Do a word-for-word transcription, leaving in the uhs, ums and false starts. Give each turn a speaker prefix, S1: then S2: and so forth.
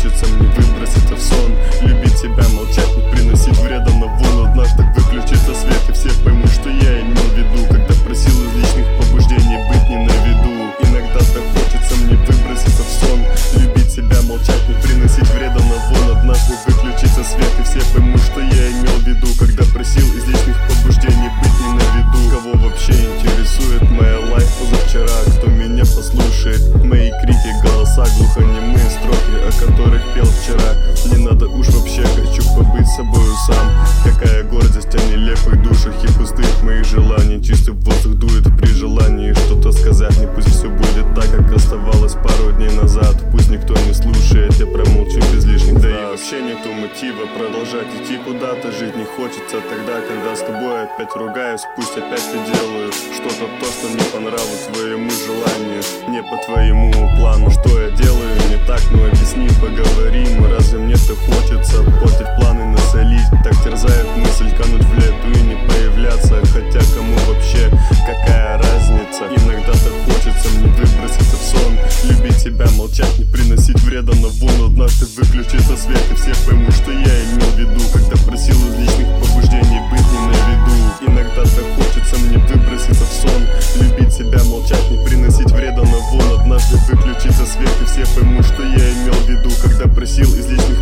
S1: хочется мне выброситься в сон. Любить себя, молчать, не приносить вреда на вон. Однажды выключится свет, и все поймут, что я имел в виду, когда просил из личных побуждений быть не на виду. Иногда-то хочется мне выброситься в сон. Любить себя, молчать, не приносить вреда на вон. Однажды выключится свет, и все поймут, что я имел в виду, когда просил из личных побуждений быть не на виду. Кого вообще интересует моя лайф позавчера? Кто меня послушает? Мои крики, голоса, глухонемые строки, о которых пел вчера. Не надо уж вообще, хочу побыть собою сам. Какая гордость о нелепых душах и пустых моих желаний. Чистый воздух дует при желании что-то сказать. Не пусть все будет так, как оставалось пару дней назад. Пусть никто не слушает, я промолчу без лишних. Да и вообще нету мотива продолжать идти куда-то. Жить не хочется тогда, когда с тобой опять ругаюсь. Пусть опять я делаю что-то то, что не по нраву твоему желанию, не по твоему плану. Что я делаю не так, ну объясни, поговорим. Разве мне-то хочется портить планы, насолить? Так терзает мысль кануть в лету и не появляться. Хотя кому вообще какая разница? Иногда-то хочется мне выброситься в сон. Любить себя, молчать, не приносить вреда на вон. Однажды выключится свет, и все поймут, что я имел в виду, когда просил из личных побуждений быть не на виду. Иногда-то хочется мне выброситься в сон. Любить себя, молчать, не приносить вреда на вон. Однажды выключится свет, и все поймут, что я имел в виду, когда просил из личных